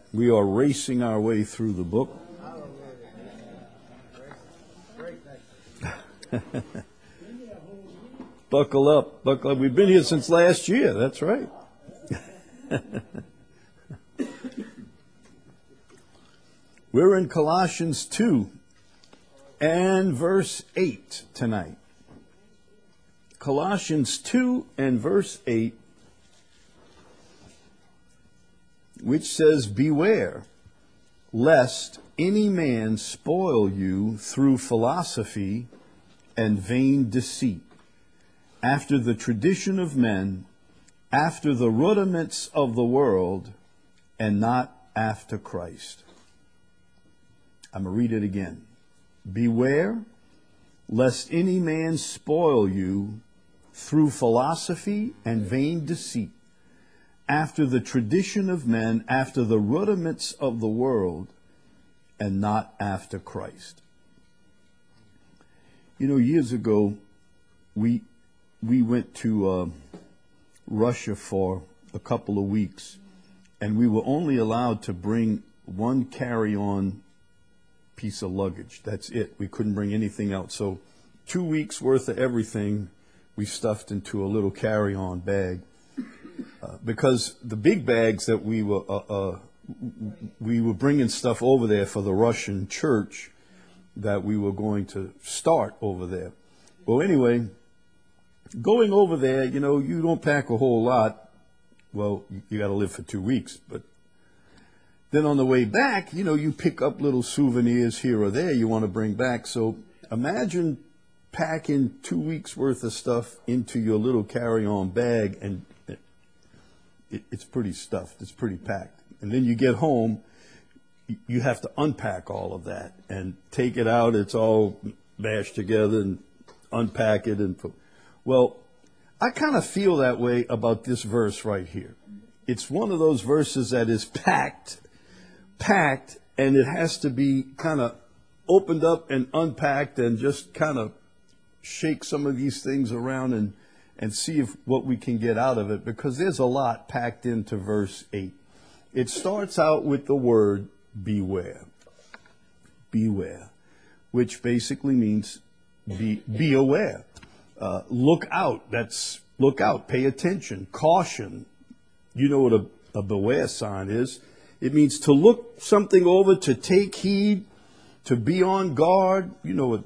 We are racing our way through the book. Buckle up, buckle up. We've been here since last year, that's right. We're in Colossians 2 and verse 8 tonight. Colossians 2 and verse 8, which says, "Beware, lest any man spoil you through philosophy and vain deceit, after the tradition of men, after the rudiments of the world, and not after Christ." I'm going to read it again. "Beware, lest any man spoil you through philosophy and vain deceit, after the tradition of men, after the rudiments of the world, and not after Christ." You know, years ago, we went to Russia for a couple of weeks, and we were only allowed to bring one carry-on piece of luggage. That's it. We couldn't bring anything else. So 2 weeks worth of everything we stuffed into a little carry-on bag. Because the big bags that we were bringing stuff over there for the Russian church that we were going to start over there. Well, anyway, going over there, you know, you don't pack a whole lot. Well, you got to live for 2 weeks, but then on the way back, you know, you pick up little souvenirs here or there you want to bring back. So imagine packing 2 weeks worth of stuff into your little carry-on bag, and it's pretty stuffed. It's pretty packed. And then you get home, you have to unpack all of that and take it out. It's all mashed together and unpack it. Well, I kind of feel that way about this verse right here. It's one of those verses that is packed, and it has to be kind of opened up and unpacked and just kind of shake some of these things around and see what we can get out of it, because there's a lot packed into verse 8. It starts out with the word beware. Beware, which basically means be aware. Look out. That's look out, pay attention, caution. You know what a beware sign is. It means to look something over, to take heed, to be on guard. You know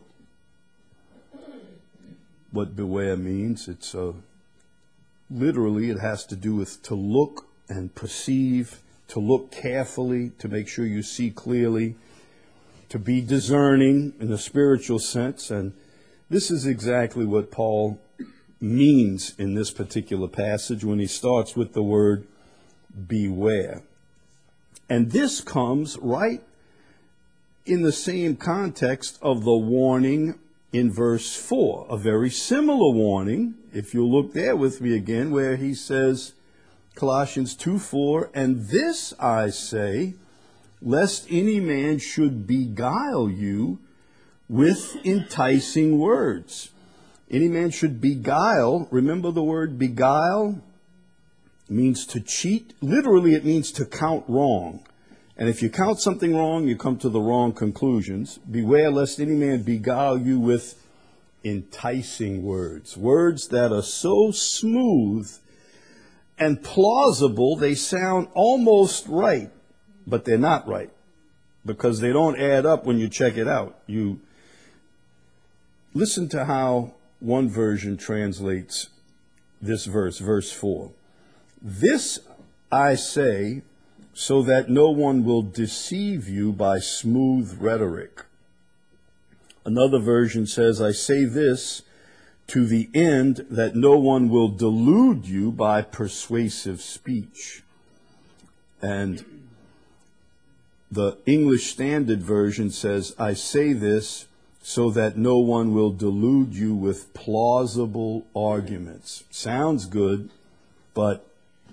what beware means. It's literally it has to do with to look and perceive, to look carefully, to make sure you see clearly, to be discerning in a spiritual sense. And this is exactly what Paul means in this particular passage when he starts with the word beware. And this comes right in the same context of the warning in verse 4, a very similar warning, if you'll look there with me again, where he says, Colossians 2:4, "And this I say, lest any man should beguile you with enticing words." Any man should beguile. Remember the word beguile? It means to cheat. Literally, it means to count wrong. And if you count something wrong, you come to the wrong conclusions. Beware lest any man beguile you with enticing words. Words that are so smooth and plausible, they sound almost right, but they're not right, because they don't add up when you check it out. You listen to how one version translates this verse, verse 4. "This I say, so that no one will deceive you by smooth rhetoric." Another version says, "I say this to the end that no one will delude you by persuasive speech." And the English Standard Version says, "I say this so that no one will delude you with plausible arguments." Sounds good, but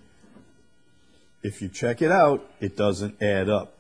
if you check it out, it doesn't add up.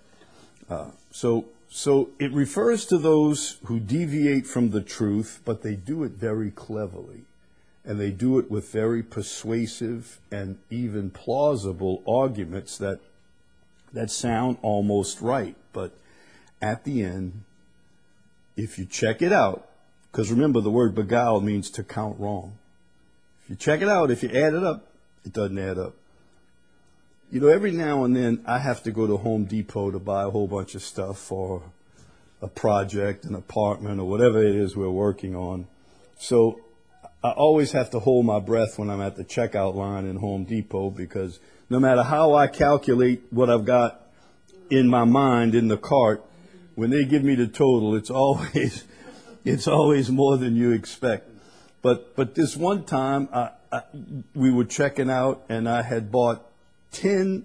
So it refers to those who deviate from the truth, but they do it very cleverly. And they do it with very persuasive and even plausible arguments that that sound almost right. But at the end, if you check it out, because remember the word beguile means to count wrong. If you check it out, if you add it up, it doesn't add up. You know, every now and then I have to go to Home Depot to buy a whole bunch of stuff for a project, an apartment, or whatever it is we're working on. So I always have to hold my breath when I'm at the checkout line in Home Depot, because no matter how I calculate what I've got in my mind in the cart, when they give me the total, it's always more than you expect. But this one time we were checking out, and I had bought 10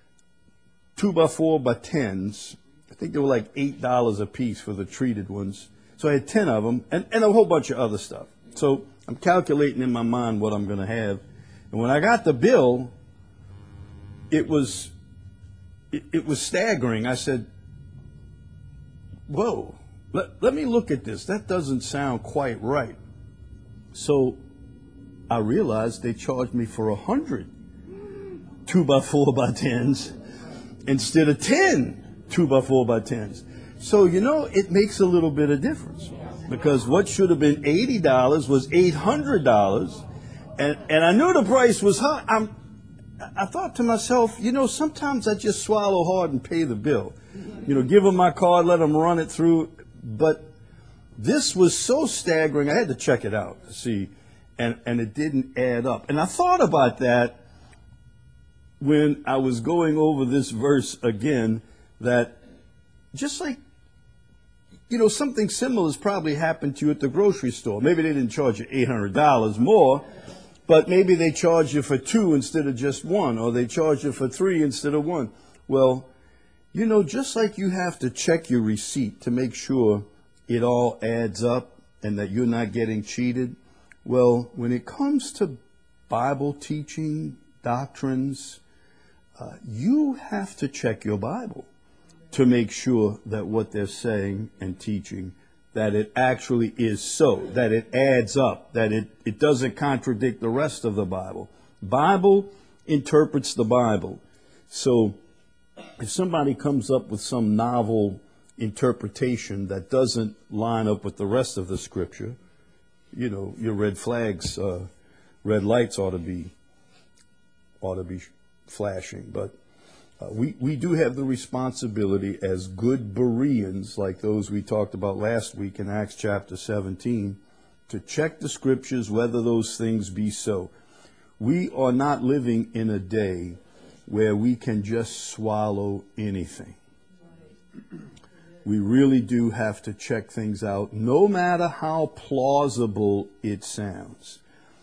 2x4x10s. I think they were like $8 a piece for the treated ones. So I had 10 of them and a whole bunch of other stuff. So I'm calculating in my mind what I'm going to have. And when I got the bill, it was staggering. I said, whoa, let me look at this. That doesn't sound quite right. So I realized they charged me for 100 2x4x10s instead of 10 2x4x10s. So, you know, it makes a little bit of difference, because what should have been $80 was $800. And I knew the price was high. I thought to myself, you know, sometimes I just swallow hard and pay the bill. You know, give them my card, let them run it through. But this was so staggering, I had to check it out to see. And it didn't add up. And I thought about that when I was going over this verse again, that just like, you know, something similar has probably happened to you at the grocery store. Maybe they didn't charge you $800 more, but maybe they charged you for 2 instead of just 1, or they charged you for 3 instead of 1. Well, you know, just like you have to check your receipt to make sure it all adds up and that you're not getting cheated, well, when it comes to Bible teaching, doctrines, you have to check your Bible to make sure that what they're saying and teaching, that it actually is so, that it adds up, that it doesn't contradict the rest of the Bible. Bible interprets the Bible. So if somebody comes up with some novel interpretation that doesn't line up with the rest of the Scripture, you know, your red flags, red lights ought to be flashing. But we do have the responsibility as good Bereans, like those we talked about last week in Acts chapter 17, to check the Scriptures whether those things be so. We are not living in a day where we can just swallow anything. We really do have to check things out, no matter how plausible it sounds.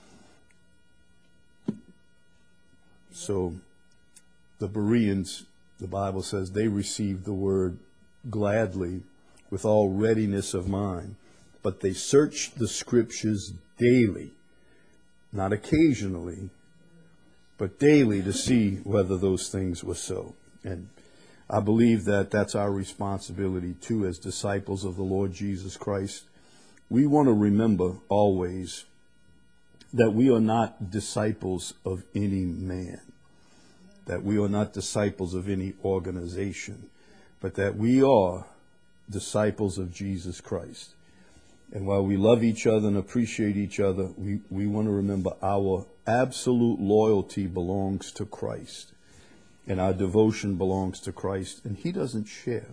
So the Bereans, the Bible says, they received the word gladly with all readiness of mind, but they searched the Scriptures daily, not occasionally, but daily, to see whether those things were so. And I believe that that's our responsibility too, as disciples of the Lord Jesus Christ. We want to remember always that we are not disciples of any man, that we are not disciples of any organization, but that we are disciples of Jesus Christ. And while we love each other and appreciate each other, we want to remember our absolute loyalty belongs to Christ. And our devotion belongs to Christ, and He doesn't share.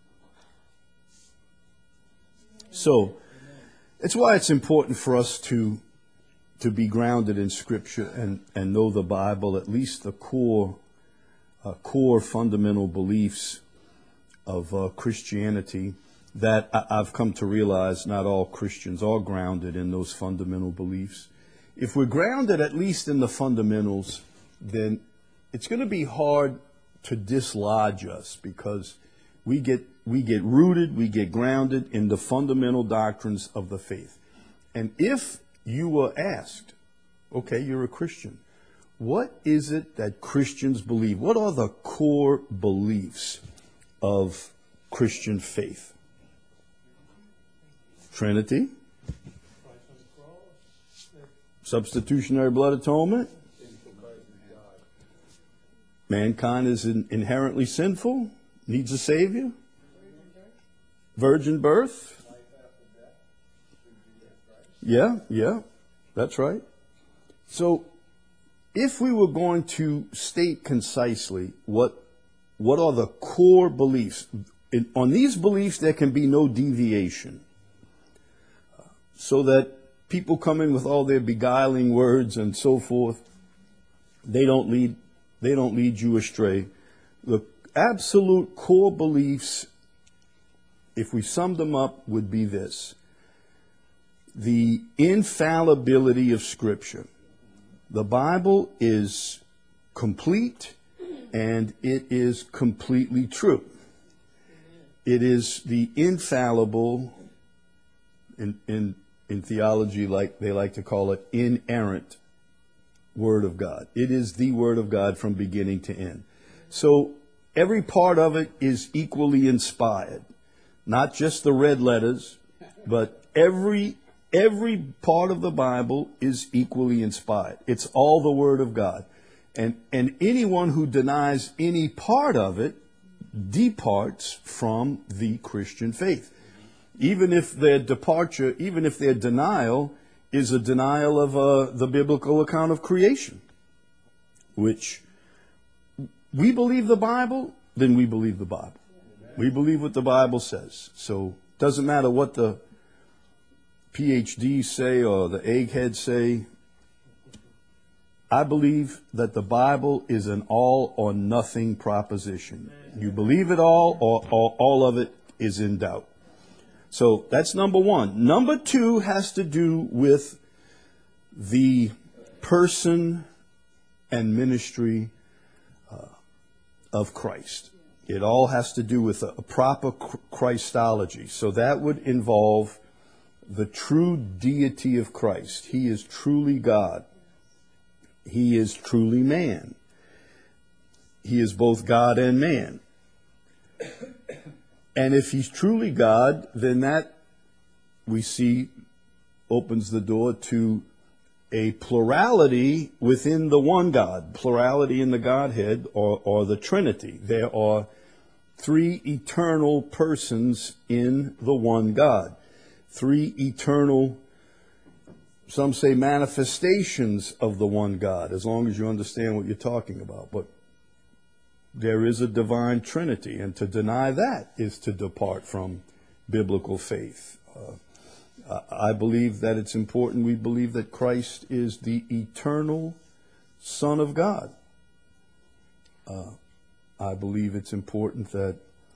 So, it's why it's important for us to be grounded in Scripture and know the Bible, at least the core fundamental beliefs of Christianity, that I've come to realize not all Christians are grounded in those fundamental beliefs. If we're grounded at least in the fundamentals, then it's going to be hard to dislodge us, because we get rooted, we get grounded in the fundamental doctrines of the faith. And if you were asked, okay, you're a Christian, what is it that Christians believe? What are the core beliefs of Christian faith? Trinity, substitutionary blood atonement, Mankind is inherently sinful, needs a Savior. Virgin birth. Yeah, that's right. So, if we were going to state concisely what are the core beliefs, on these beliefs there can be no deviation, so that people come in with all their beguiling words and so forth, they don't lead you astray. The absolute core beliefs, if we summed them up, would be this: the infallibility of Scripture. The Bible is complete and it is completely true. It is the infallible, in theology, like they like to call it, inerrant Word of God. It is the Word of God from beginning to end. So every part of it is equally inspired. Not just the red letters, but every part of the Bible is equally inspired. It's all the Word of God. And anyone who denies any part of it departs from the Christian faith. Even if their denial is a denial of the biblical account of creation, which we believe the Bible, then we believe the Bible. We believe what the Bible says. So it doesn't matter what the PhDs say or the eggheads say. I believe that the Bible is an all or nothing proposition. You believe it all, or all of it is in doubt. So that's number one. Number two has to do with the person and ministry of Christ. It all has to do with a proper Christology. So that would involve the true deity of Christ. He is truly God. He is truly man. He is both God and man. And if he's truly God, then that, we see, opens the door to a plurality within the one God, plurality in the Godhead, or the Trinity. There are three eternal persons in the one God. Three eternal, some say, manifestations of the one God, as long as you understand what you're talking about. But there is a divine Trinity, and to deny that is to depart from biblical faith. I believe that it's important. We believe that Christ is the eternal Son of God. I believe it's important that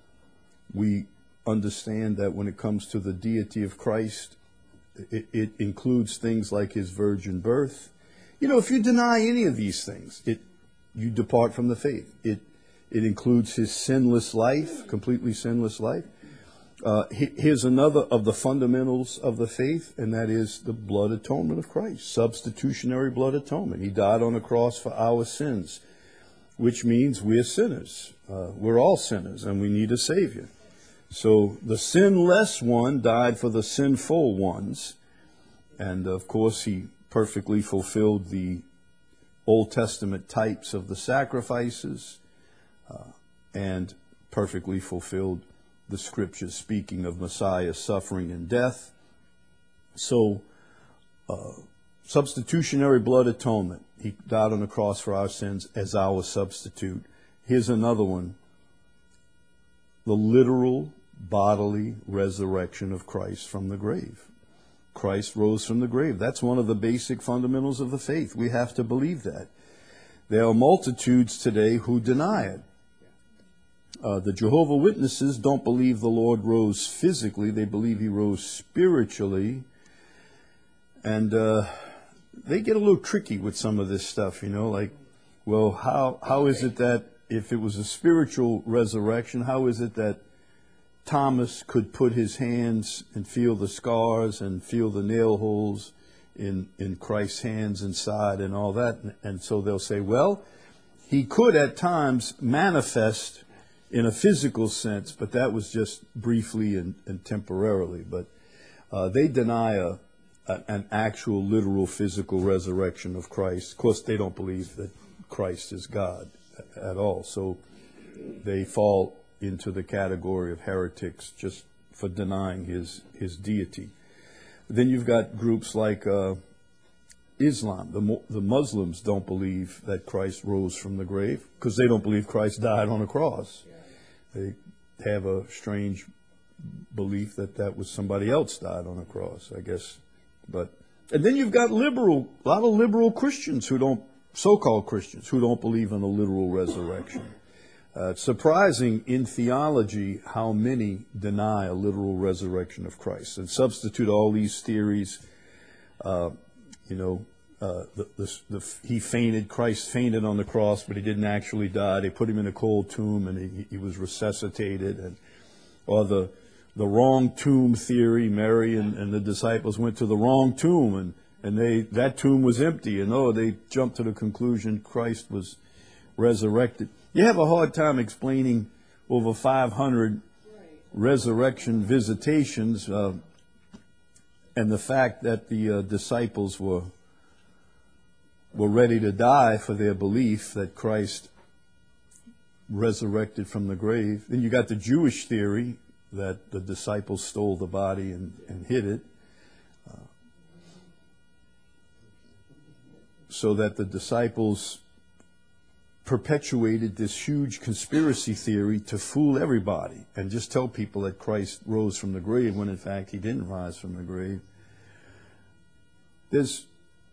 we understand that when it comes to the deity of Christ, it includes things like his virgin birth. You know, if you deny any of these things, you depart from the faith. It includes his sinless life, completely sinless life. Here's another of the fundamentals of the faith, and that is the blood atonement of Christ, substitutionary blood atonement. He died on the cross for our sins, which means we're sinners. We're all sinners, and we need a Savior. So the sinless one died for the sinful ones, and of course he perfectly fulfilled the Old Testament types of the sacrifices, and perfectly fulfilled the scriptures speaking of Messiah's suffering and death. So, substitutionary blood atonement. He died on the cross for our sins as our substitute. Here's another one. The literal bodily resurrection of Christ from the grave. Christ rose from the grave. That's one of the basic fundamentals of the faith. We have to believe that. There are multitudes today who deny it. The Jehovah's Witnesses don't believe the Lord rose physically. They believe he rose spiritually. And they get a little tricky with some of this stuff, you know, like, well, how is it that if it was a spiritual resurrection, how is it that Thomas could put his hands and feel the scars and feel the nail holes in Christ's hands inside and all that? And so they'll say, well, he could at times manifest in a physical sense, but that was just briefly and temporarily. But they deny an actual, literal, physical resurrection of Christ. Of course, they don't believe that Christ is God. at all. So they fall into the category of heretics just for denying his deity. Then you've got groups like Islam. The Muslims don't believe that Christ rose from the grave because they don't believe Christ died on a cross. They have a strange belief that was somebody else died on a cross, I guess. And then you've got a lot of liberal Christians so-called Christians who don't believe in a literal resurrection. It's surprising in theology how many deny a literal resurrection of Christ and substitute all these theories. He fainted, Christ fainted on the cross, but he didn't actually die. They put him in a cold tomb and he was resuscitated. Or the wrong tomb theory, Mary and the disciples went to the wrong tomb and that tomb was empty. And they jumped to the conclusion Christ was resurrected. You have a hard time explaining over 500 resurrection visitations and the fact that the disciples were ready to die for their belief that Christ resurrected from the grave. Then you got the Jewish theory that the disciples stole the body and hid it, so that the disciples perpetuated this huge conspiracy theory to fool everybody and just tell people that Christ rose from the grave when in fact he didn't rise from the grave. There's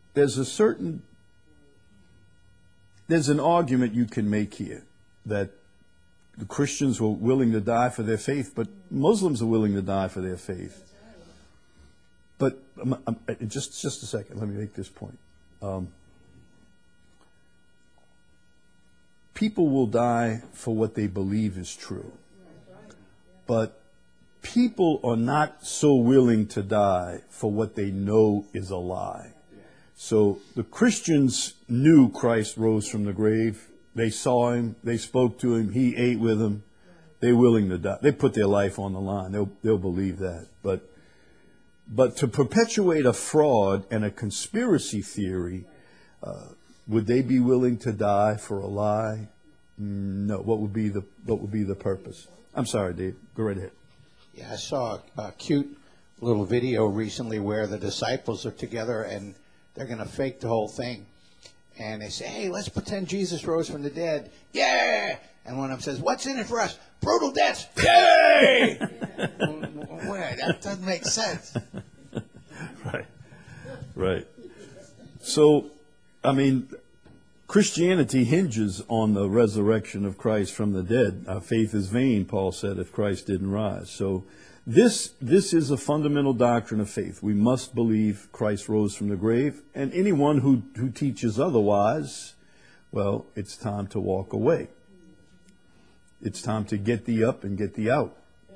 an argument you can make here that the Christians were willing to die for their faith, but Muslims are willing to die for their faith. But just a second, let me make this point. People will die for what they believe is true. But people are not so willing to die for what they know is a lie. So the Christians knew Christ rose from the grave. They saw him. They spoke to him. He ate with them. They're willing to die. They put their life on the line. They'll believe that. But to perpetuate a fraud and a conspiracy theory, would they be willing to die for a lie? No. What would be the purpose? I'm sorry, Dave. Go right ahead. Yeah, I saw a cute little video recently where the disciples are together and they're going to fake the whole thing. And they say, hey, let's pretend Jesus rose from the dead. Yeah! And one of them says, what's in it for us? Brutal deaths. Yay! Wait, that doesn't make sense. Right. So, Christianity hinges on the resurrection of Christ from the dead. Our faith is vain, Paul said, if Christ didn't rise. So this is a fundamental doctrine of faith. We must believe Christ rose from the grave. And anyone who teaches otherwise, well, it's time to walk away. It's time to get thee up and get thee out.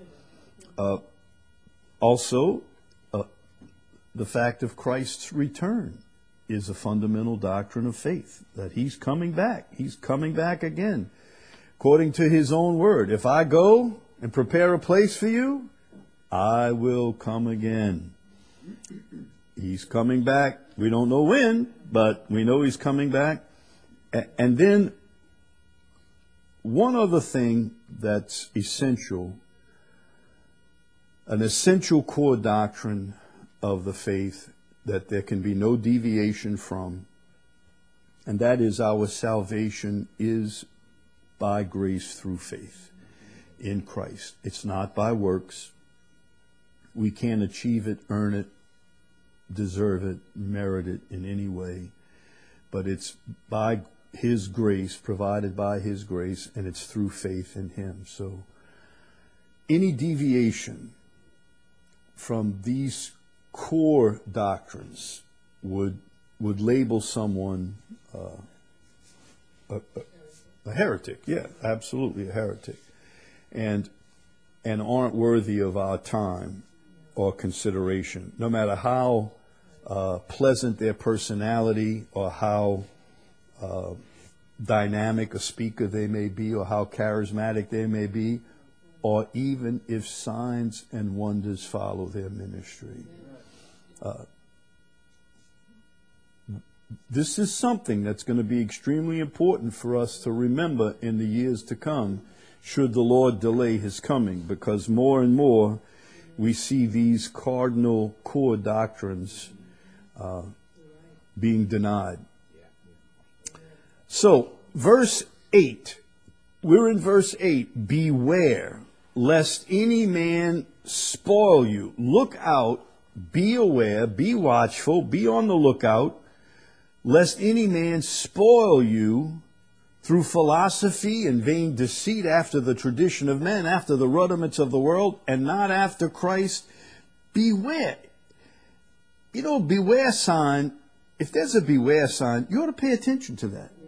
Also, the fact of Christ's return is a fundamental doctrine of faith, that he's coming back. He's coming back again. According to his own word, if I go and prepare a place for you, I will come again. He's coming back. We don't know when, but we know he's coming back. And then one other thing that's essential, an essential core doctrine of the faith that there can be no deviation from, and that is our salvation is by grace through faith in Christ. It's not by works. We can't achieve it, earn it, deserve it, merit it in any way, but it's by his grace, provided by his grace, and it's through faith in him. So any deviation from these core doctrines would label someone a heretic. Yeah, absolutely a heretic, and aren't worthy of our time or consideration, no matter how pleasant their personality or how dynamic a speaker they may be or how charismatic they may be, or even if signs and wonders follow their ministry. this is something that's going to be extremely important for us to remember in the years to come, should the Lord delay his coming, because more and more we see these cardinal core doctrines being denied. So, verse 8, we're in verse 8, beware lest any man spoil you. Look out, be aware, be watchful, be on the lookout, lest any man spoil you through philosophy and vain deceit, after the tradition of men, after the rudiments of the world, and not after Christ. Beware. You know, beware sign, if there's a beware sign, you ought to pay attention to that.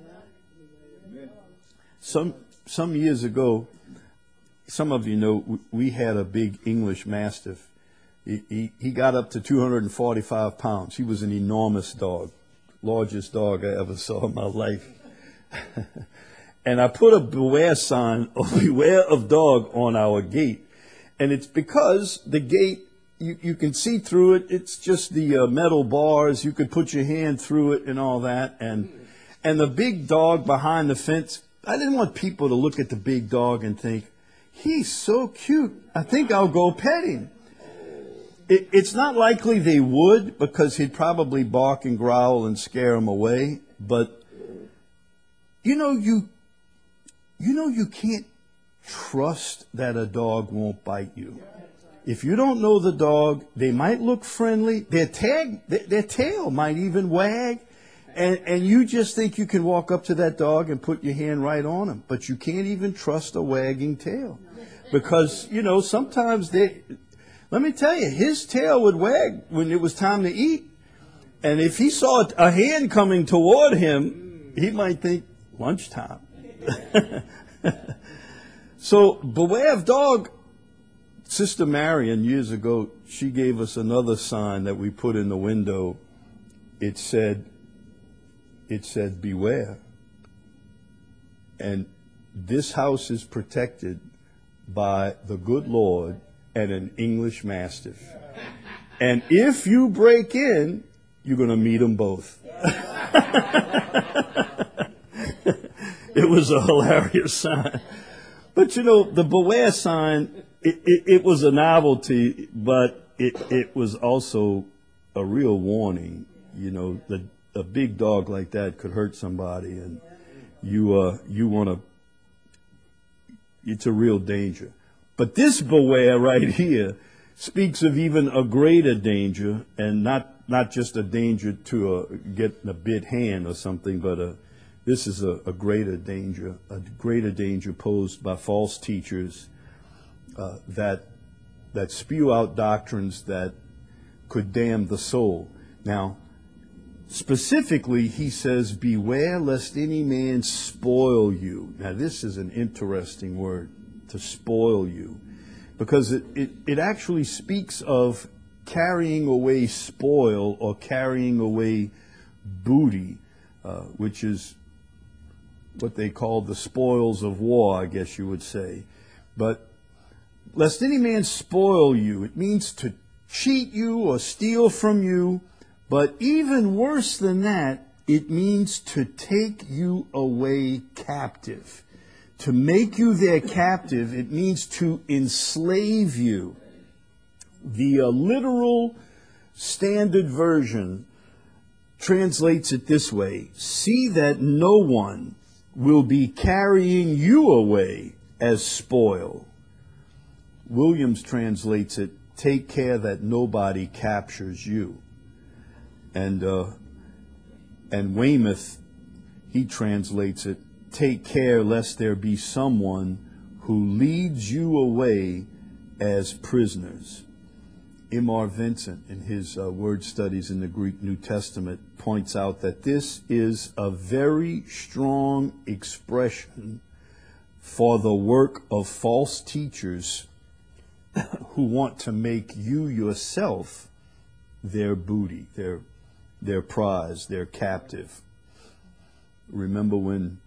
Some years ago, some of you know, we had a big English Mastiff. He got up to 245 pounds. He was an enormous dog. Largest dog I ever saw in my life. And I put a beware sign of beware of dog on our gate. And it's because the gate, you can see through it. It's just the metal bars. You could put your hand through it and all that. And the big dog behind the fence, I didn't want people to look at the big dog and think, he's so cute, I think I'll go pet him. It's not likely they would, because he'd probably bark and growl and scare them away. But you know you can't trust that a dog won't bite you. If you don't know the dog, they might look friendly. Their tail might even wag. And you just think you can walk up to that dog and put your hand right on him. But you can't even trust a wagging tail. Because, you know, sometimes let me tell you, his tail would wag when it was time to eat. And if he saw a hand coming toward him, he might think, lunchtime. So, beware of dog. Sister Marion, years ago, she gave us another sign that we put in the window. It said, beware. And this house is protected by the good Lord and an English Mastiff. And if you break in, you're going to meet them both. It was a hilarious sign. But you know, the beware sign, it was a novelty, but it was also a real warning. You know, a big dog like that could hurt somebody, and you want to, it's a real danger. But this beware right here speaks of even a greater danger, and not just a danger to getting a bit hand or something, but this is a greater danger posed by false teachers that spew out doctrines that could damn the soul. Now, specifically, he says, beware lest any man spoil you. Now, this is an interesting word, to spoil you, because it actually speaks of carrying away spoil or carrying away booty, which is what they call the spoils of war, I guess you would say. But lest any man spoil you, it means to cheat you or steal from you. But even worse than that, it means to take you away captive. To make you their captive, it means to enslave you. The literal standard version translates it this way: see that no one will be carrying you away as spoil. Williams translates it, take care that nobody captures you. And Weymouth, he translates it, take care lest there be someone who leads you away as prisoners. M.R. Vincent, in his word studies in the Greek New Testament, points out that this is a very strong expression for the work of false teachers who want to make you yourself their booty, their prize, their captive. Remember when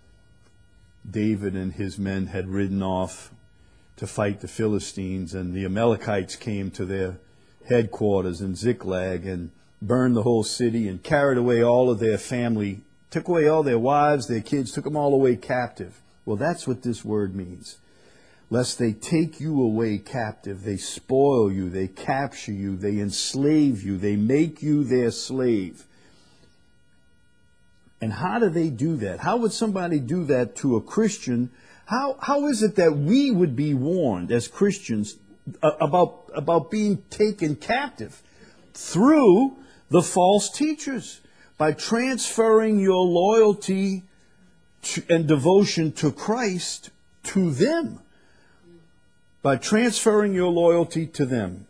David and his men had ridden off to fight the Philistines, and the Amalekites came to their headquarters in Ziklag, and burned the whole city and carried away all of their family, took away all their wives, their kids, took them all away captive. Well, that's what this word means. Lest they take you away captive, they spoil you, they capture you, they enslave you, they make you their slave. And how do they do that? How would somebody do that to a Christian? How is it that we would be warned as Christians about being taken captive? Through the false teachers, by transferring your loyalty and devotion to Christ to them. By transferring your loyalty to them,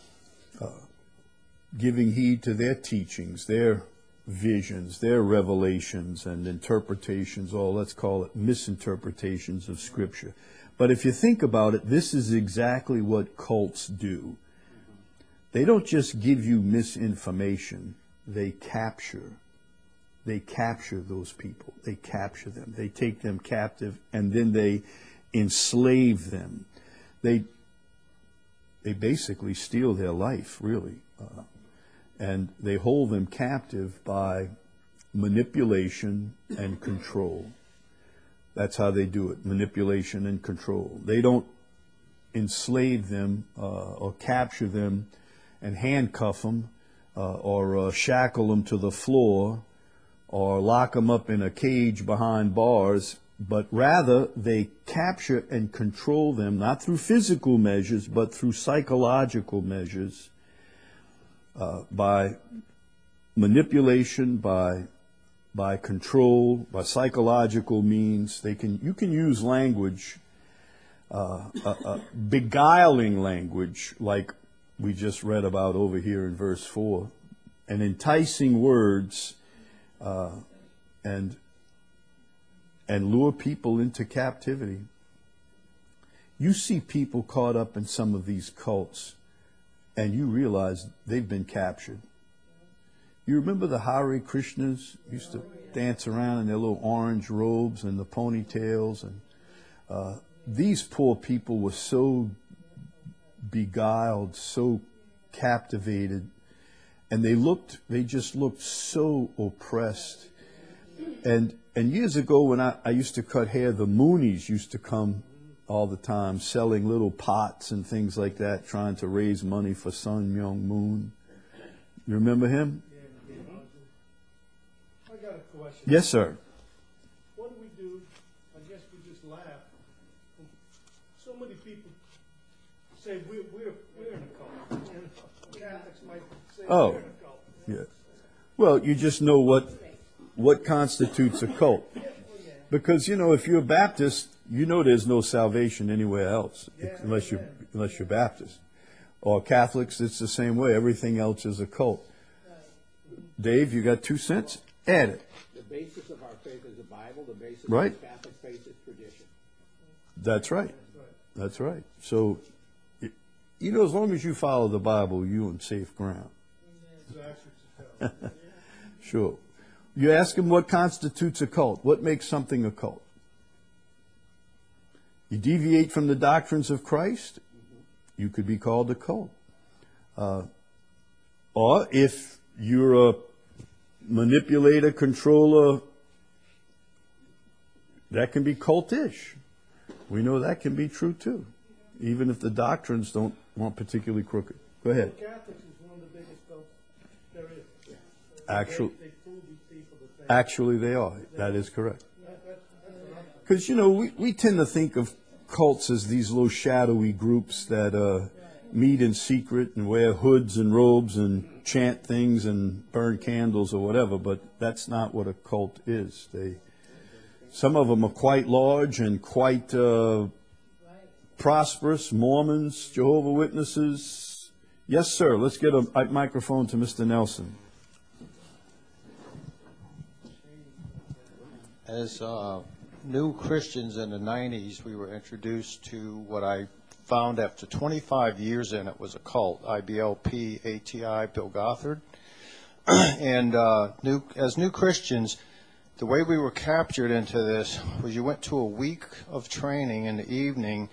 giving heed to their teachings, their visions, their revelations and interpretations, or let's call it misinterpretations of Scripture. But if you think about it, this is exactly what cults do. They don't just give you misinformation, they capture those people. They capture them. They take them captive, and then they enslave them. They basically steal their life, really. And they hold them captive by manipulation and control. That's how they do it, manipulation and control. They don't enslave them or capture them and handcuff them or shackle them to the floor or lock them up in a cage behind bars, but rather they capture and control them, not through physical measures, but through psychological measures, by manipulation, by control, by psychological means. You can use language, beguiling language, like we just read about over here in verse 4, and enticing words, and lure people into captivity. You see people caught up in some of these cults, and you realize they've been captured. You remember the Hare Krishnas used to dance around in their little orange robes and the ponytails, and these poor people were so beguiled, so captivated, and they just looked so oppressed. And years ago when I used to cut hair, the Moonies used to come all the time, selling little pots and things like that, trying to raise money for Sun Myung Moon. You remember him? I got a question. Yes, sir. What do we do? I guess we just laugh. So many people say we're in a cult. And Catholics might say we're in a cult. Yeah. Well, you just know what constitutes a cult. Because, if you're a Baptist, there's no salvation anywhere else unless you're Baptist. Or Catholics, it's the same way. Everything else is a cult. Dave, you got 2 cents? Add it. The basis of our faith is the Bible. The basis Right. of Catholic faith is tradition. That's right. That's right. So, as long as you follow the Bible, you're on safe ground. Sure. You ask him what constitutes a cult. What makes something a cult? You deviate from the doctrines of Christ, you could be called a cult. Or if you're a manipulator, controller, that can be cultish. We know that can be true too, even if the doctrines weren't particularly crooked. Go ahead. Catholics is one of the biggest cults there is. Actually, They fool these people to think. Actually, they are. That is correct. Because, we tend to think of cults as these little shadowy groups that meet in secret and wear hoods and robes and chant things and burn candles or whatever, but that's not what a cult is. Some of them are quite large and quite prosperous. Mormons, Jehovah's Witnesses. Yes, sir. Let's get a microphone to Mr. Nelson. As new Christians in the 90s, we were introduced to what I found after 25 years in it was a cult, IBLP, ATI, Bill Gothard. And as new Christians, the way we were captured into this was you went to a week of training in the evening,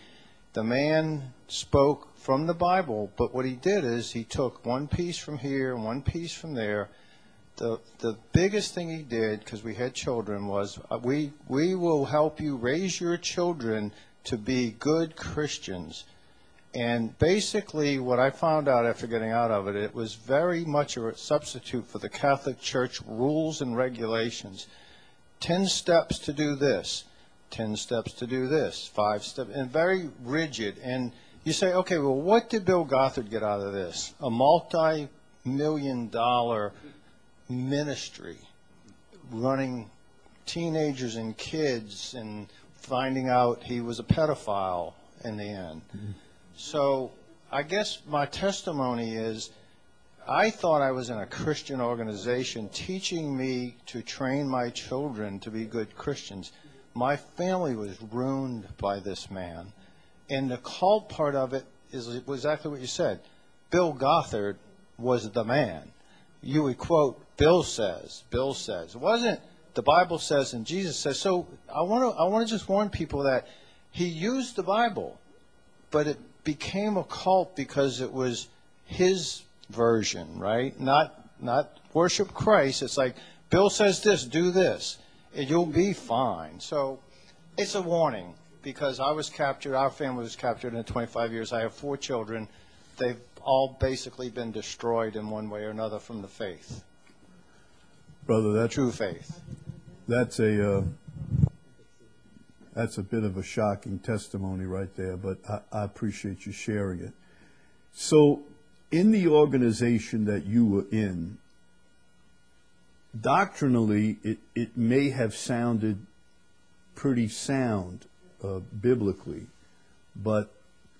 The man spoke from the Bible, but what he did is he took one piece from here and one piece from there. The biggest thing he did, because we had children, was we will help you raise your children to be good Christians. And basically what I found out after getting out of it, it was very much a substitute for the Catholic Church rules and regulations. 10 steps to do this, 10 steps to do this, 5 steps, and very rigid. And you say, okay, well, what did Bill Gothard get out of this? A multi-million-dollar ministry, running teenagers and kids and finding out he was a pedophile in the end. Mm-hmm. So I guess my testimony is I thought I was in a Christian organization teaching me to train my children to be good Christians. My family was ruined by this man. And the cult part of it is exactly what you said. Bill Gothard was the man. You would quote, Bill says. It wasn't the Bible says and Jesus says. So I want to just warn people that he used the Bible, but it became a cult because it was his version, right? Not worship Christ. It's like, Bill says this, do this, and you'll be fine. So it's a warning, because I was captured, our family was captured in 25 years. I have 4 children. They've all basically been destroyed in one way or another from the faith. Brother, that's true faith. That's a bit of a shocking testimony right there, but I appreciate you sharing it. So in the organization that you were in, doctrinally, it may have sounded pretty sound biblically, but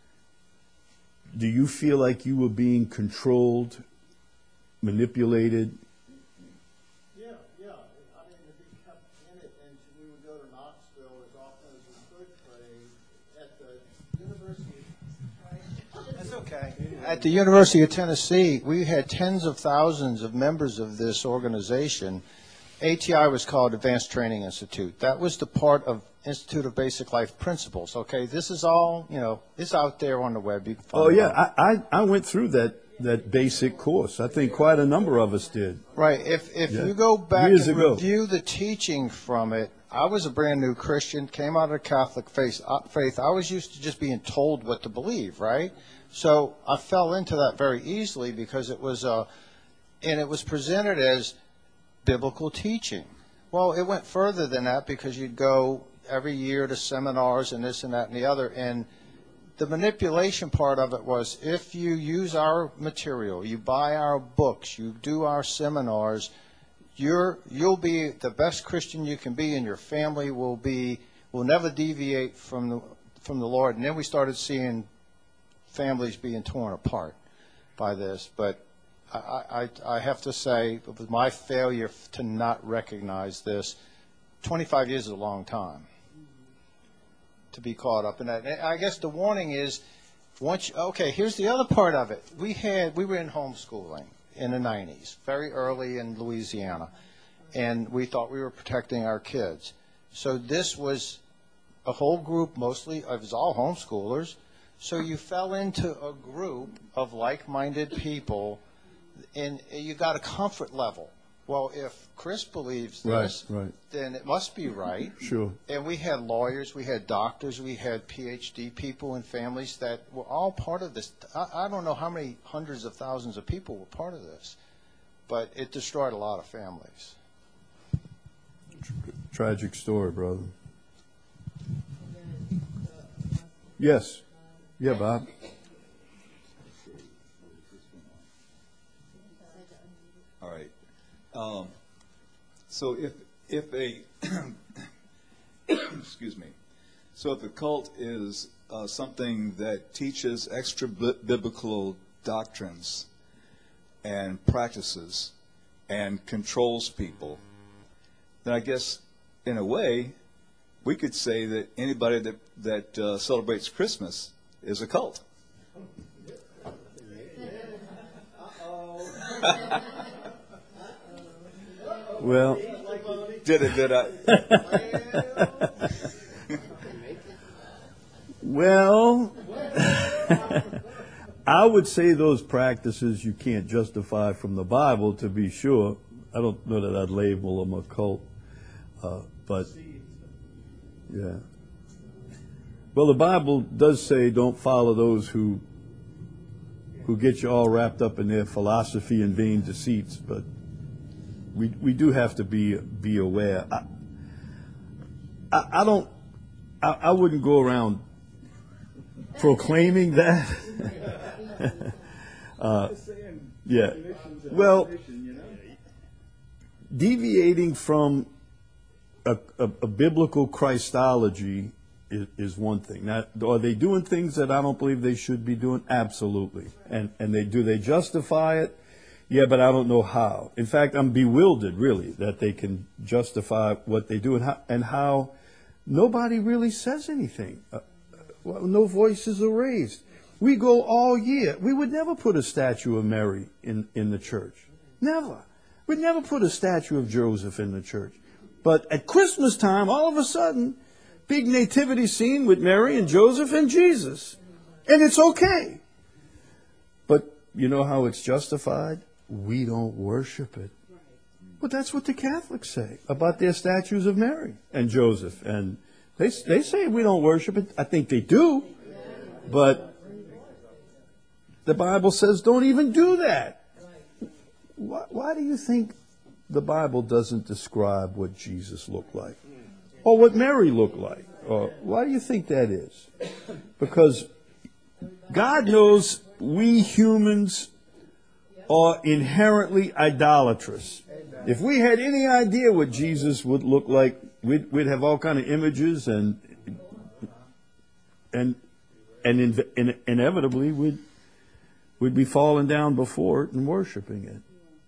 do you feel like you were being controlled, manipulated? Yeah. I mean, to be kept in it, and we would go to Knoxville as often as we could pray at the University. That's okay. At the University of Tennessee, we had tens of thousands of members of this organization. ATI was called Advanced Training Institute. That was the part of Institute of Basic Life Principles. Okay, this is all, it's out there on the web. You can find I went through that basic course. I think quite a number of us did. Right. If you go back and review the teaching from it, I was a brand new Christian, came out of the Catholic faith. I was used to just being told what to believe, right? So I fell into that very easily because it was presented as biblical teaching. Well, it went further than that because you'd go every year to seminars and this and that and the other. And the manipulation part of it was, if you use our material, you buy our books, you do our seminars, you'll be the best Christian you can be, and your family will never deviate from the Lord. And then we started seeing families being torn apart by this. But I have to say, it was my failure to not recognize this. 25 years is a long time to be caught up in that. And I guess the warning is, here's the other part of it. We were in homeschooling in the 90s, very early in Louisiana, and we thought we were protecting our kids. So this was a whole group, mostly, it was all homeschoolers. So you fell into a group of like-minded people, and you got a comfort level. Well, if Chris believes this, then it must be right. Sure. And we had lawyers, we had doctors, we had PhD people and families that were all part of this. I don't know how many hundreds of thousands of people were part of this, but it destroyed a lot of families. Tragic story, brother. Yes. Yeah, Bob. All right. So if a excuse me, so if a cult is something that teaches extra biblical doctrines and practices and controls people, then I guess in a way we could say that anybody that celebrates Christmas is a cult. Well, did I? Well, I would say those practices you can't justify from the Bible, to be sure. I don't know that I'd label them a cult, but yeah. Well, the Bible does say don't follow those who get you all wrapped up in their philosophy and vain deceits, but we do have to be aware. I wouldn't go around proclaiming that. Yeah. Well, deviating from a biblical Christology is one thing. Now, are they doing things that I don't believe they should be doing? Absolutely. And do they justify it? Yeah, but I don't know how. In fact, I'm bewildered, really, that they can justify what they do and how nobody really says anything. No voices are raised. We go all year. We would never put a statue of Mary in the church. Never. We'd never put a statue of Joseph in the church. But at Christmas time, all of a sudden, big nativity scene with Mary and Joseph and Jesus. And it's okay. But you know how it's justified? We don't worship it. But that's what the Catholics say about their statues of Mary and Joseph. And they say we don't worship it. I think they do. But the Bible says don't even do that. Why do you think the Bible doesn't describe what Jesus looked like? Or what Mary looked like? Or why do you think that is? Because God knows we humans are inherently idolatrous. If we had any idea what Jesus would look like, we'd have all kind of images and inevitably we'd be falling down before it and worshiping it.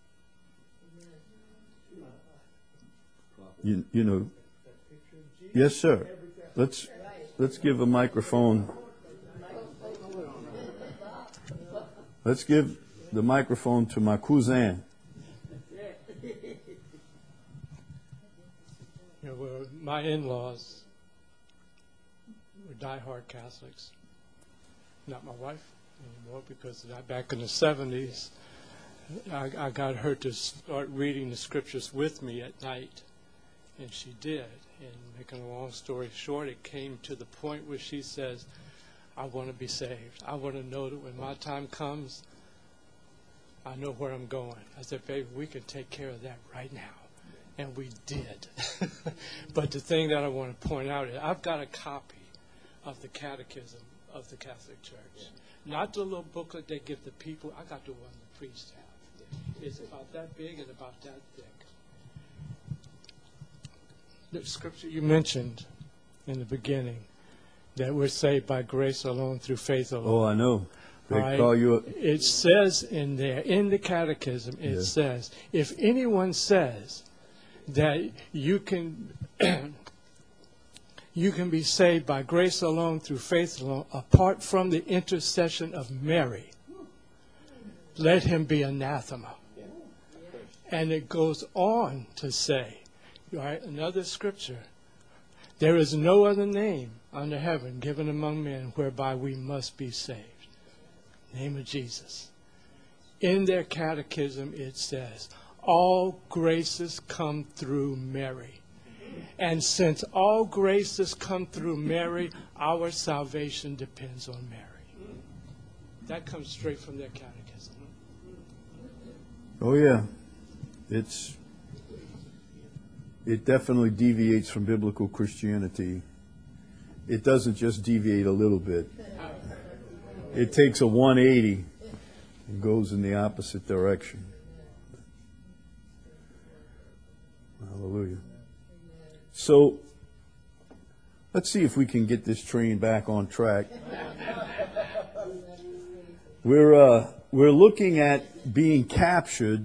You know. Yes, sir. Let's give a microphone. Let's give the microphone to my cousin. Well, my in-laws were diehard Catholics. Not my wife anymore, because back in the 70s, I got her to start reading the scriptures with me at night, and she did. And making a long story short, it came to the point where she says, I want to be saved. I want to know that when my time comes, I know where I'm going. I said, baby, we can take care of that right now. And we did. But the thing that I want to point out is I've got a copy of the Catechism of the Catholic Church. Not the little booklet they give the people. I got the one the priests have. It's about that big and about that thick. The scripture you mentioned in the beginning, that we're saved by grace alone, through faith alone. Oh, I know. They Right? call you It says in there, in the Catechism, it says, if anyone says that you can you can be saved by grace alone, through faith alone, apart from the intercession of Mary, let him be anathema. And it goes on to say, right, another scripture, there is no other name under heaven given among men whereby we must be saved. Name of Jesus. In their catechism it says, all graces come through Mary. And since all graces come through Mary, our salvation depends on Mary. That comes straight from their catechism. Oh, yeah. It definitely deviates from biblical Christianity. It doesn't just deviate a little bit. It takes a 180 and goes in the opposite direction. Hallelujah. So, let's see if we can get this train back on track. We're looking at being captured,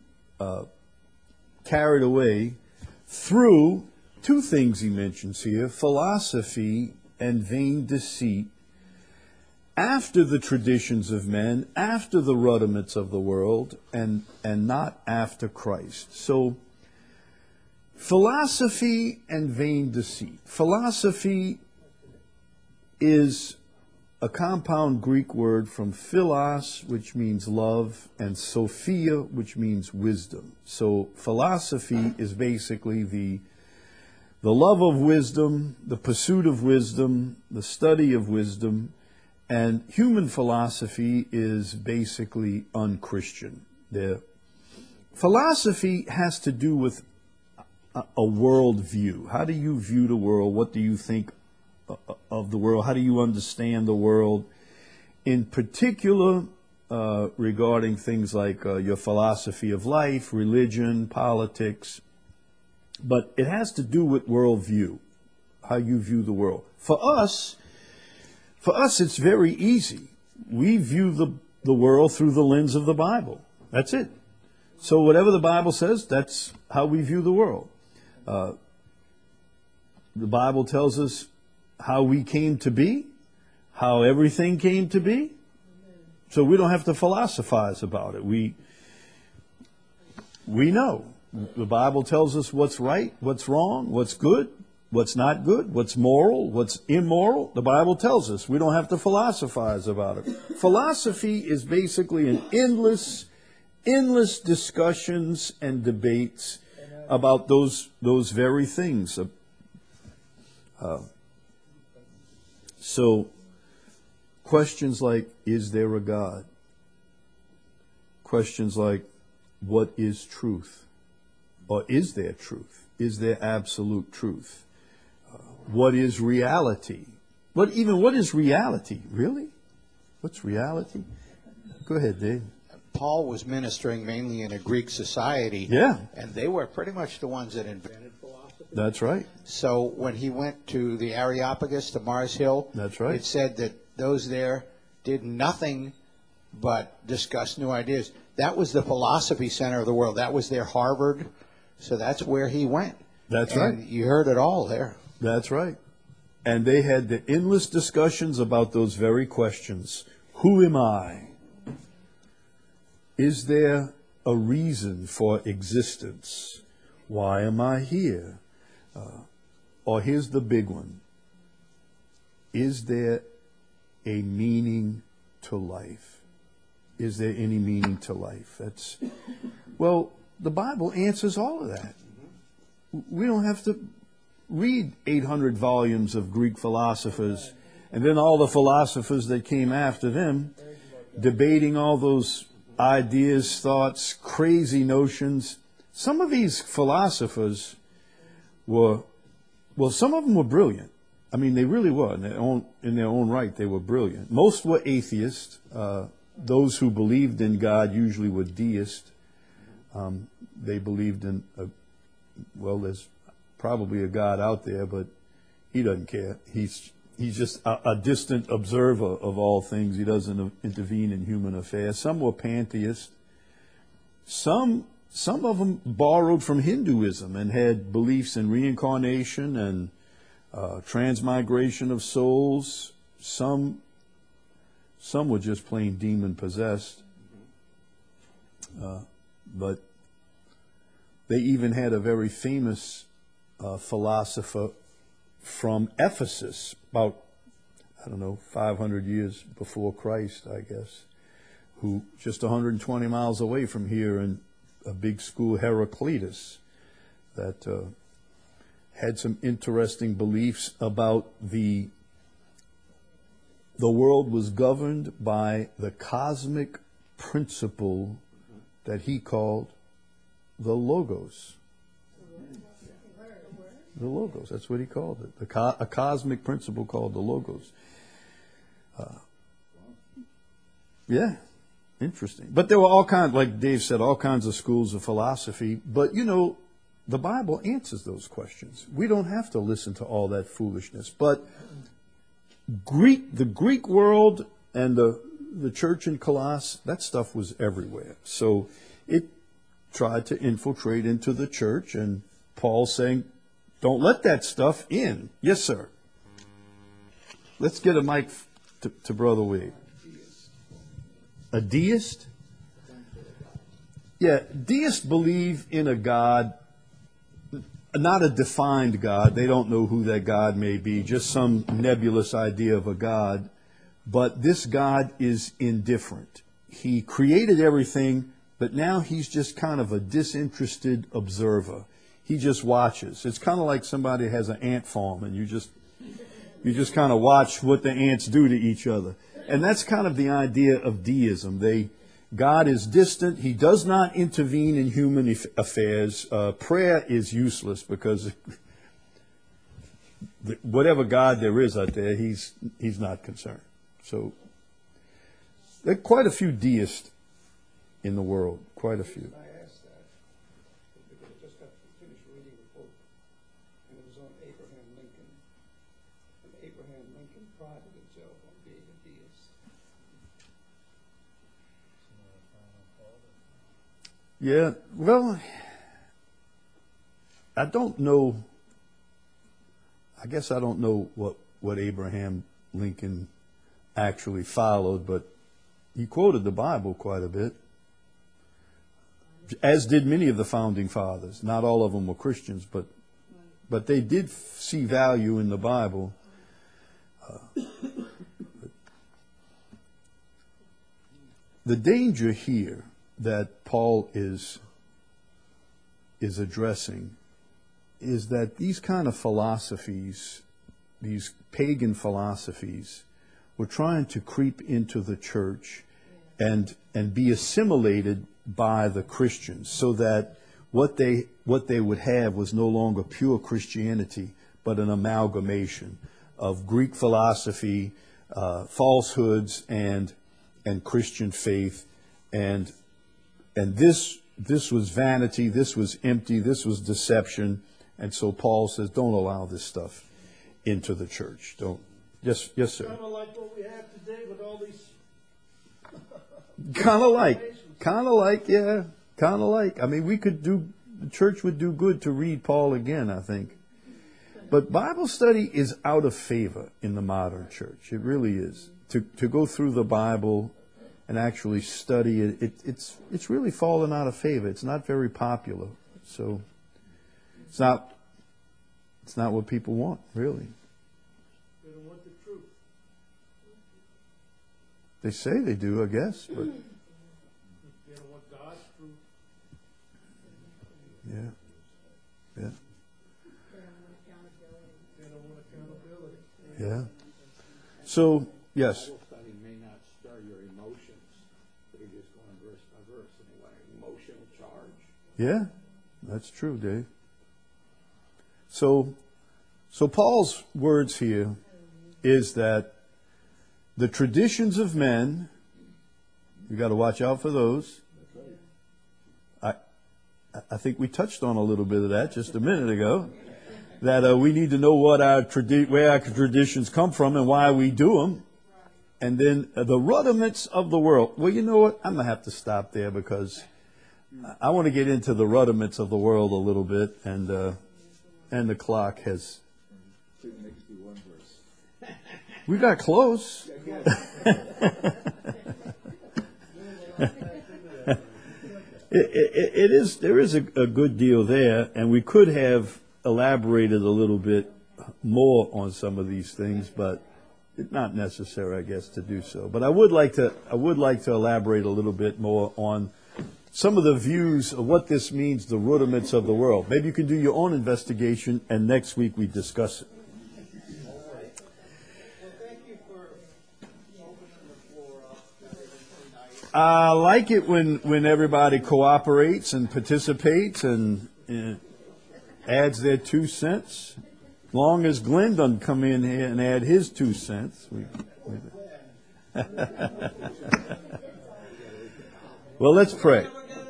carried away through two things he mentions here: philosophy and vain deceit, after the traditions of men, after the rudiments of the world, and not after Christ. So, philosophy and vain deceit. Philosophy is a compound Greek word from philos, which means love, and sophia, which means wisdom. So philosophy is basically the love of wisdom, the pursuit of wisdom, the study of wisdom, and human philosophy is basically unchristian. Philosophy has to do with a world view. How do you view the world? What do you think of the world? How do you understand the world? In particular, regarding things like your philosophy of life, religion, politics. But it has to do with worldview, how you view the world. For us, it's very easy. We view the world through the lens of the Bible. That's it. So whatever the Bible says, that's how we view the world. The Bible tells us how we came to be, how everything came to be. So we don't have to philosophize about it. We know. The Bible tells us what's right, what's wrong, what's good, what's not good, what's moral, what's immoral. The Bible tells us. We don't have to philosophize about it. Philosophy is basically an endless discussions and debates about those very things. So questions like, is there a God? Questions like, what is truth? Or is there truth? Is there absolute truth? What is reality? What is reality? Really? What's reality? Go ahead, Dave. Paul was ministering mainly in a Greek society. Yeah. And they were pretty much the ones that invented philosophy. That's right. So when he went to the Areopagus, to Mars Hill, that's right. It said that those there did nothing but discuss new ideas. That was the philosophy center of the world. That was their Harvard. So that's where he went. That's and right. You heard it all there. That's right. And they had the endless discussions about those very questions. Who am I? Is there a reason for existence? Why am I here? Or here's the big one. Is there a meaning to life? Is there any meaning to life? Well, the Bible answers all of that. We don't have to read 800 volumes of Greek philosophers and then all the philosophers that came after them debating all those ideas, thoughts, crazy notions. Some of these philosophers some of them were brilliant. I mean, they really were. In their own right, they were brilliant. Most were atheists. Those who believed in God usually were deists. They believed in, there's probably a God out there, but he doesn't care. He's just a distant observer of all things. He doesn't intervene in human affairs. Some were pantheists. Some of them borrowed from Hinduism and had beliefs in reincarnation and transmigration of souls. Some were just plain demon possessed. But they even had a very famous philosopher from Ephesus, about, 500 years before Christ, I guess, who just 120 miles away from here in a big school, Heraclitus, that had some interesting beliefs about the world was governed by the cosmic principle that he called the Logos. The Logos, that's what he called it. A cosmic principle called the Logos. Yeah, interesting. But there were all kinds, like Dave said, all kinds of schools of philosophy. But, the Bible answers those questions. We don't have to listen to all that foolishness. But the Greek world and the church in Colossus, that stuff was everywhere. So it tried to infiltrate into the church, and Paul's saying, don't let that stuff in. Yes, sir. Let's get a mic to Brother Wade. A deist? Yeah, deists believe in a God. not a defined God. They don't know who that God may be, just some nebulous idea of a God. But this God is indifferent. He created everything, but now he's just kind of a disinterested observer. He just watches. It's kind of like somebody has an ant farm and you just kind of watch what the ants do to each other. And that's kind of the idea of deism. God is distant. He does not intervene in human affairs. Prayer is useless because whatever God there is out there, he's not concerned. So there are quite a few deists in the world, quite a few. I asked that because I just got finished reading a book, and it was on Abraham Lincoln. And Abraham Lincoln prided himself on being a deist. Yeah, well, I don't know. I guess I don't know what Abraham Lincoln actually followed, but he quoted the Bible quite a bit, as did many of the founding fathers. Not all of them were Christians, but they did see value in the Bible. The danger here that Paul is addressing is that these kind of philosophies, these pagan philosophies, were trying to creep into the church and be assimilated by the Christians, so that what they would have was no longer pure Christianity, but an amalgamation of Greek philosophy, falsehoods, and Christian faith, and this was vanity, this was empty, this was deception, and so Paul says, don't allow this stuff into the church. Don't. Yes, sir. Kind of like what we have today with all these. Kind of like. I mean, the church would do good to read Paul again, I think. But Bible study is out of favor in the modern church. It really is. To go through the Bible and actually study it, it's really fallen out of favor. It's not very popular. So it's not what people want, really. They don't want the truth. They say they do, I guess, but They don't want God's truth. yeah. They don't want accountability. Yeah. So, yes. Bible study may not stir your emotions, but you're just going verse by verse, and they want an emotional charge. Yeah, that's true, Dave. So Paul's words here is that the traditions of men, you got to watch out for those. I think we touched on a little bit of that just a minute ago. That we need to know what where our traditions come from and why we do them. And then the rudiments of the world. Well, you know what? I'm going to have to stop there because I want to get into the rudiments of the world a little bit. And the clock has... We got close. There is a good deal there, and we could have elaborated a little bit more on some of these things, but it's not necessary, I guess, to do so. But I would like to elaborate a little bit more on some of the views of what this means, the rudiments of the world. Maybe you can do your own investigation, and next week we discuss it. I like it when everybody cooperates and participates and adds their 2 cents. As long as Glenn doesn't come in here and add his 2 cents. Well, let's pray.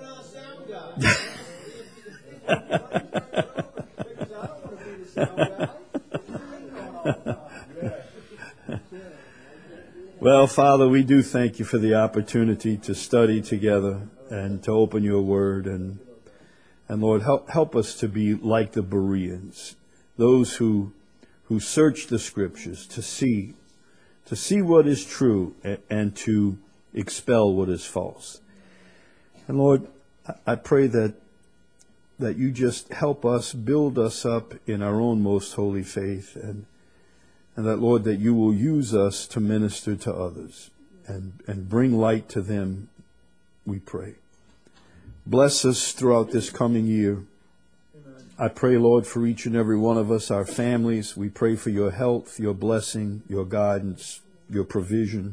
Well, Father, we do thank you for the opportunity to study together and to open your word. And Lord, help us to be like the Bereans, those who search the scriptures to see what is true and to expel what is false. And Lord, I pray that that you just help us, build us up in our own most holy faith, and that, Lord, that you will use us to minister to others and bring light to them, we pray. Bless us throughout this coming year. I pray, Lord, for each and every one of us, our families. We pray for your health, your blessing, your guidance, your provision.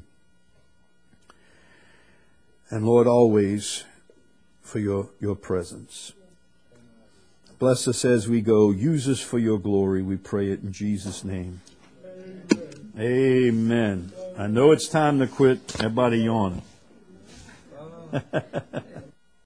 And, Lord, always for your presence. Bless us as we go. Use us for your glory. We pray it in Jesus' name. Amen. I know it's time to quit. Everybody yawn.